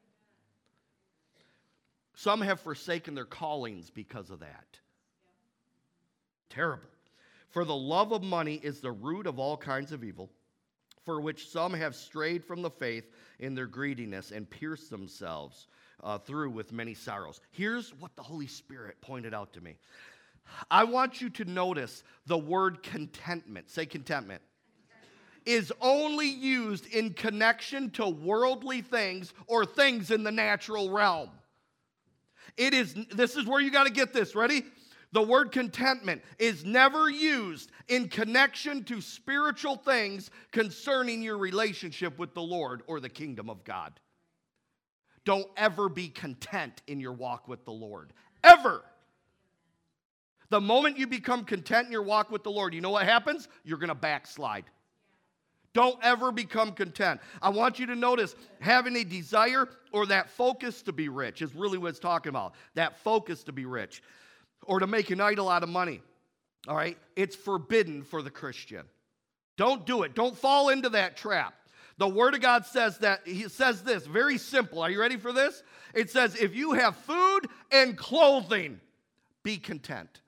Some have forsaken their callings because of that. Terrible. For the love of money is the root of all kinds of evil, for which some have strayed from the faith in their greediness and pierced themselves uh, through with many sorrows. Here's what the Holy Spirit pointed out to me. I want you to notice the word contentment. Say contentment. Is only used in connection to worldly things or things in the natural realm. It is, this is where you got to get this. Ready? The word contentment is never used in connection to spiritual things concerning your relationship with the Lord or the kingdom of God. Don't ever be content in your walk with the Lord. Ever. The moment you become content in your walk with the Lord, you know what happens? You're going to backslide. Don't ever become content. I want you to notice having a desire or that focus to be rich is really what it's talking about. That focus to be rich. Or to make an idol out of money, all right? It's forbidden for the Christian. Don't do it. Don't fall into that trap. The Word of God says that, he says this, very simple. Are you ready for this? It says, if you have food and clothing, be content.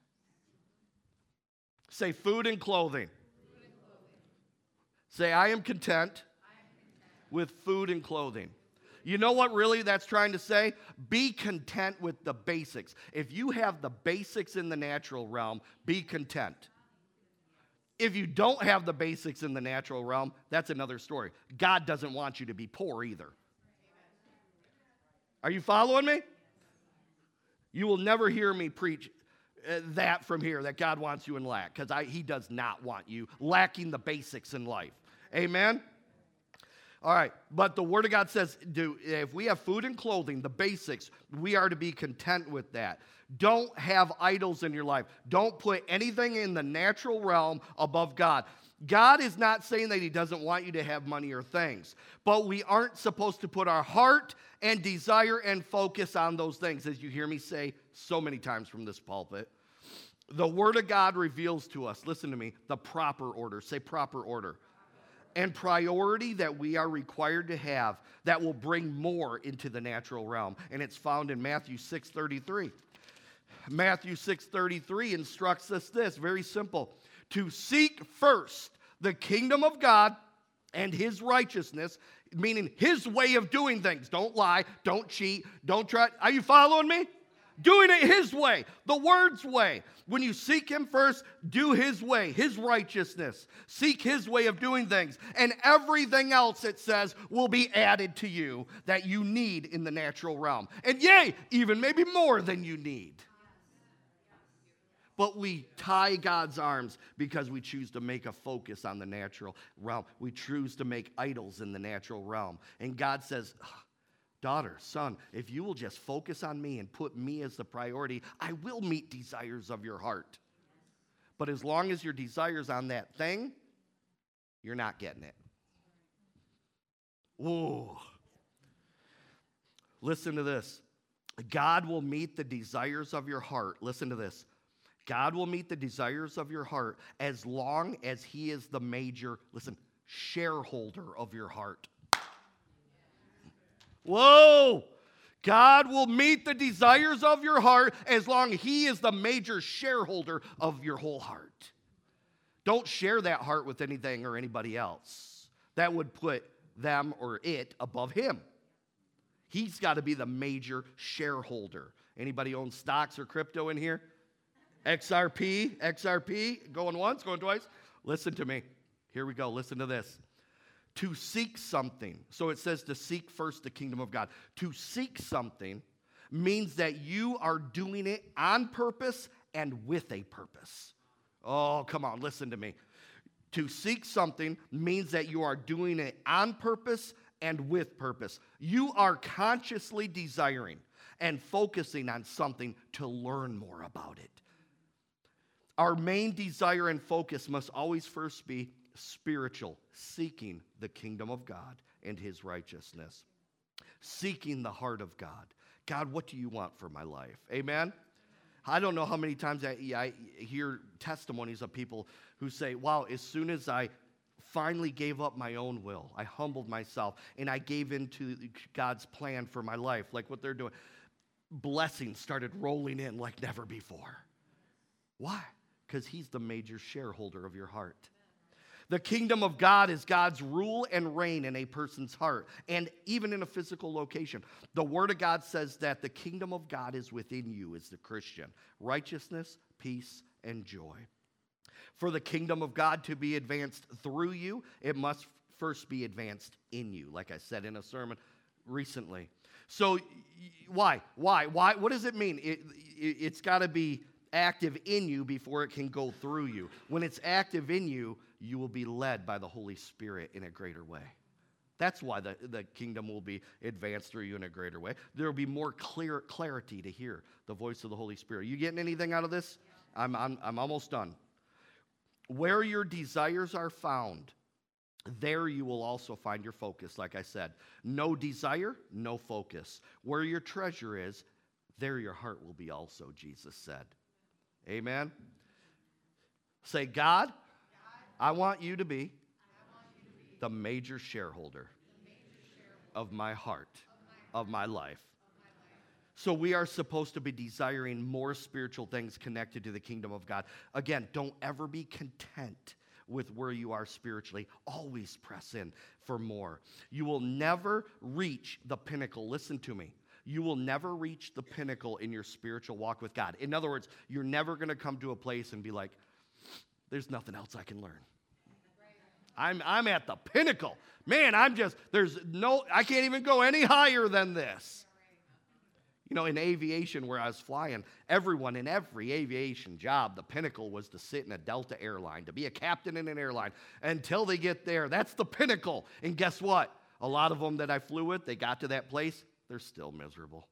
Say food and clothing. Food and clothing. Say, I am content, I am content with food and clothing. You know what really that's trying to say? Be content with the basics. If you have the basics in the natural realm, be content. If you don't have the basics in the natural realm, that's another story. God doesn't want you to be poor either. Are you following me? You will never hear me preach uh, that from here, that God wants you in lack, because He does not want you lacking the basics in life. Amen? All right, but the Word of God says, do, if we have food and clothing, the basics, we are to be content with that. Don't have idols in your life. Don't put anything in the natural realm above God. God is not saying that He doesn't want you to have money or things, but we aren't supposed to put our heart and desire and focus on those things, as you hear me say so many times from this pulpit. The Word of God reveals to us, listen to me, the proper order. Say proper order. And priority that we are required to have that will bring more into the natural realm. And it's found in Matthew six thirty-three. Matthew six thirty-three instructs us this, very simple. To seek first the kingdom of God and His righteousness, meaning His way of doing things. Don't lie, don't cheat, don't try. Are you following me? Doing it His way, the Word's way. When you seek Him first, do His way, His righteousness. Seek His way of doing things. And everything else, it says, will be added to you that you need in the natural realm. And yea, even maybe more than you need. But we tie God's arms because we choose to make a focus on the natural realm. We choose to make idols in the natural realm. And God says, daughter, son, if you will just focus on me and put me as the priority, I will meet desires of your heart. But as long as your desire's on that thing, you're not getting it. Whoa. Listen to this. God will meet the desires of your heart. Listen to this. God will meet the desires of your heart as long as He is the major, listen, shareholder of your heart. Whoa! God will meet the desires of your heart as long as He is the major shareholder of your whole heart. Don't share that heart with anything or anybody else. That would put them or it above Him. He's got to be the major shareholder. Anybody own stocks or crypto in here? X R P, X R P, going once, going twice. Listen to me. Here we go. Listen to this. To seek something. So it says to seek first the kingdom of God. To seek something means that you are doing it on purpose and with a purpose. Oh, come on, listen to me. To seek something means that you are doing it on purpose and with purpose. You are consciously desiring and focusing on something to learn more about it. Our main desire and focus must always first be spiritual, seeking the kingdom of God and his righteousness. Seeking the heart of God. God, what do you want for my life? Amen? I don't know how many times I, I hear testimonies of people who say, wow, as soon as I finally gave up my own will, I humbled myself, and I gave into God's plan for my life, like what they're doing, blessings started rolling in like never before. Why? Because he's the major shareholder of your heart. The kingdom of God is God's rule and reign in a person's heart, and even in a physical location. The Word of God says that the kingdom of God is within you as the Christian. Righteousness, peace, and joy. For the kingdom of God to be advanced through you, it must first be advanced in you, like I said in a sermon recently. So why? Why? Why? What does it mean? It, it, it's got to be active in you before it can go through you. When it's active in you, you will be led by the Holy Spirit in a greater way. That's why the, the kingdom will be advanced through you in a greater way. There will be more clear clarity to hear the voice of the Holy Spirit. You getting anything out of this? I'm, I'm, I'm almost done. Where your desires are found, there you will also find your focus, like I said. No desire, no focus. Where your treasure is, there your heart will be also, Jesus said. Amen? Say, God, I want you to be the major shareholder of my heart, of my life. So we are supposed to be desiring more spiritual things connected to the kingdom of God. Again, don't ever be content with where you are spiritually. Always press in for more. You will never reach the pinnacle. Listen to me. You will never reach the pinnacle in your spiritual walk with God. In other words, you're never going to come to a place and be like, there's nothing else I can learn. I'm, I'm at the pinnacle. Man, I'm just, there's no, I can't even go any higher than this. You know, in aviation where I was flying, everyone in every aviation job, the pinnacle was to sit in a Delta airline, to be a captain in an airline until they get there. That's the pinnacle. And guess what? A lot of them that I flew with, they got to that place, they're still miserable.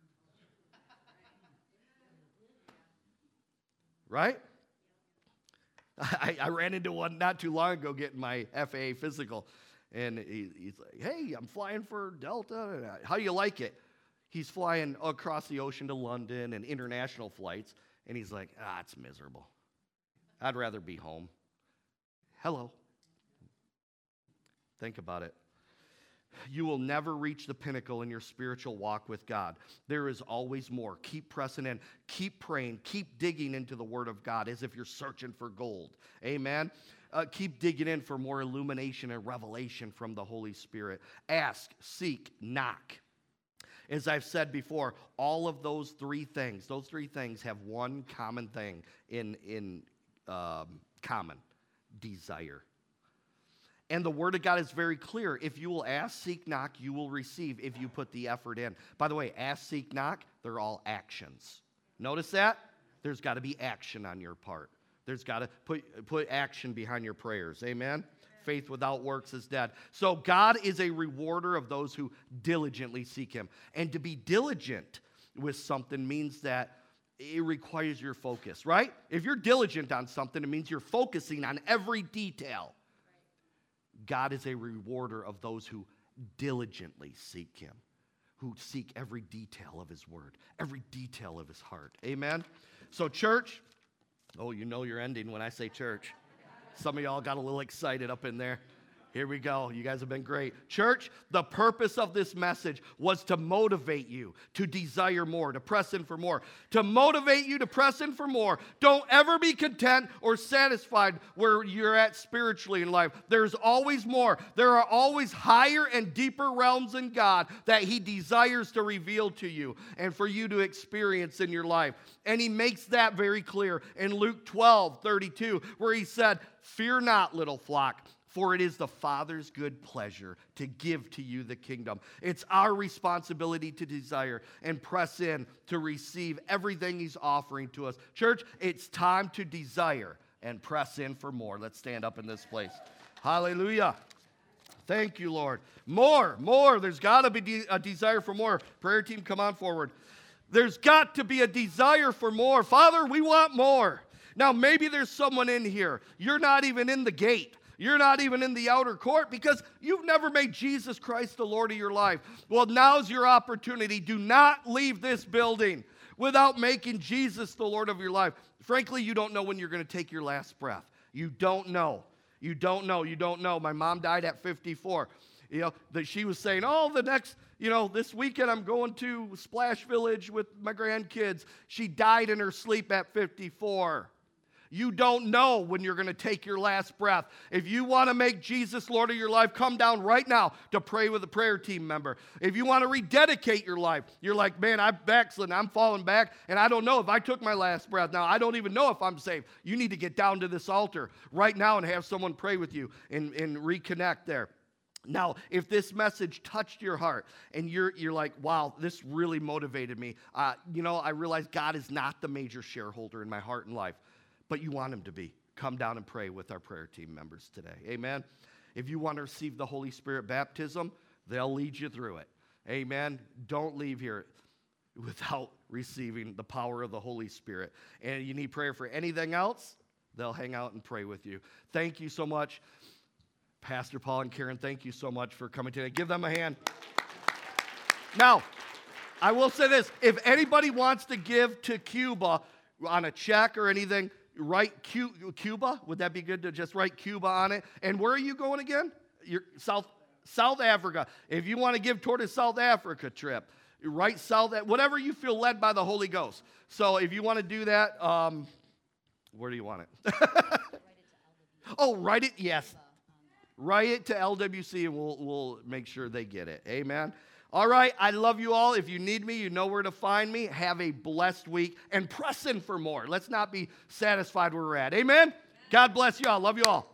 Right? I, I ran into one not too long ago getting my F A A physical, and he, he's like, hey, I'm flying for Delta. How do you like it? He's flying across the ocean to London and international flights, and he's like, ah, it's miserable. I'd rather be home. Hello. Think about it. You will never reach the pinnacle in your spiritual walk with God. There is always more. Keep pressing in. Keep praying. Keep digging into the Word of God as if you're searching for gold. Amen? Uh, keep digging in for more illumination and revelation from the Holy Spirit. Ask, seek, knock. As I've said before, all of those three things, those three things have one common thing in, in um, common: desire. And the Word of God is very clear. If you will ask, seek, knock, you will receive if you put the effort in. By the way, ask, seek, knock, they're all actions. Notice that? There's got to be action on your part. There's got to put, put action behind your prayers. Amen? Faith without works is dead. So God is a rewarder of those who diligently seek Him. And to be diligent with something means that it requires your focus, right? If you're diligent on something, it means you're focusing on every detail. God is a rewarder of those who diligently seek Him, who seek every detail of His Word, every detail of His heart. Amen? So church, oh, you know you're ending when I say church. Some of y'all got a little excited up in there. Here we go. You guys have been great. Church, the purpose of this message was to motivate you to desire more, to press in for more, to motivate you to press in for more. Don't ever be content or satisfied where you're at spiritually in life. There's always more. There are always higher and deeper realms in God that He desires to reveal to you and for you to experience in your life. And He makes that very clear in Luke twelve thirty-two, where He said, "Fear not, little flock, for it is the Father's good pleasure to give to you the kingdom." It's our responsibility to desire and press in to receive everything He's offering to us. Church, it's time to desire and press in for more. Let's stand up in this place. Hallelujah. Thank you, Lord. More, more. There's got to be de- a desire for more. Prayer team, come on forward. There's got to be a desire for more. Father, we want more. Now, maybe there's someone in here. You're not even in the gate. You're not even in the outer court because you've never made Jesus Christ the Lord of your life. Well, now's your opportunity. Do not leave this building without making Jesus the Lord of your life. Frankly, you don't know when you're going to take your last breath. You don't know. You don't know. You don't know. My mom died at fifty-four. You know, that she was saying, oh, the next, you know, this weekend I'm going to Splash Village with my grandkids. She died in her sleep at fifty-four. You don't know when you're going to take your last breath. If you want to make Jesus Lord of your life, come down right now to pray with a prayer team member. If you want to rededicate your life, you're like, man, I'm backsliding, I'm falling back, and I don't know if I took my last breath. Now, I don't even know if I'm saved. You need to get down to this altar right now and have someone pray with you and, and reconnect there. Now, if this message touched your heart and you're you're like, wow, this really motivated me. Uh, you know, I realize God is not the major shareholder in my heart and life, but you want him to be. Come down and pray with our prayer team members today. Amen. If you want to receive the Holy Spirit baptism, they'll lead you through it. Amen. Don't leave here without receiving the power of the Holy Spirit. And you need prayer for anything else, they'll hang out and pray with you. Thank you so much. Pastor Paul and Karen, thank you so much for coming today. Give them a hand. Now, I will say this. If anybody wants to give to Cuba on a check or anything, write Cuba. Would that be good to just write Cuba on it? And where are you going again? You're South South Africa. If you want to give toward a South Africa trip, write South, whatever you feel led by the Holy Ghost. So if you want to do that, um, where do you want it? Oh, write it, yes. Write it to L W C, and we'll, we'll make sure they get it. Amen. All right, I love you all. If you need me, you know where to find me. Have a blessed week, and press in for more. Let's not be satisfied where we're at. Amen? God bless you all. Love you all.